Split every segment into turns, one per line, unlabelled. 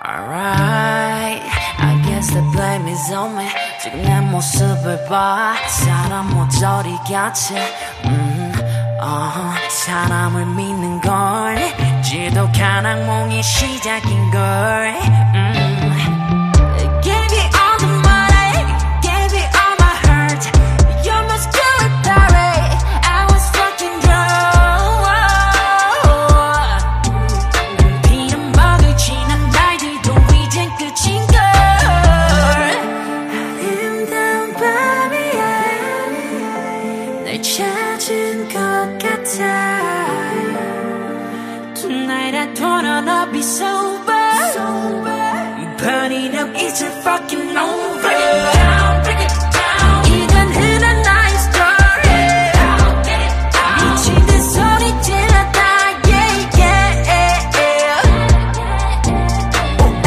Alright, I guess the blame is on me. 지금 내 모습을 봐 사람 모조리 같이 사람을 믿는 걸 지독한 악몽이 시작인걸 Gave you all the money, gave you all my hurt. You're my spirit diary, I was fucking drunk. 피눈물을 지난 날들도 이젠 끝인걸 아름다운 밤이야 날 찾은 것 같아 Tonight I turn up, be sober. Burning up, it's a fucking over. Break it down, break it down. 이건 흔한 나의 story. Get it down. 미친 듯 소리 질렀다, yeah, yeah. Oh,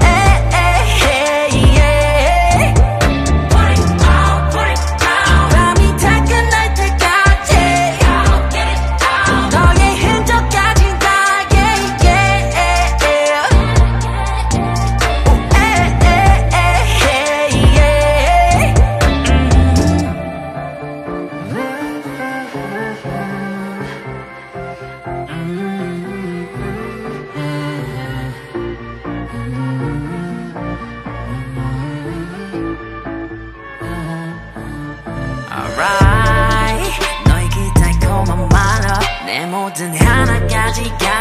yeah. Put it out, put it down. 밤이 다 끝날 때까지. Get it down. 너의 흔적까지 다, yeah, yeah. Alright, 너의 그 달콤한 말로 내 모든 하나까지가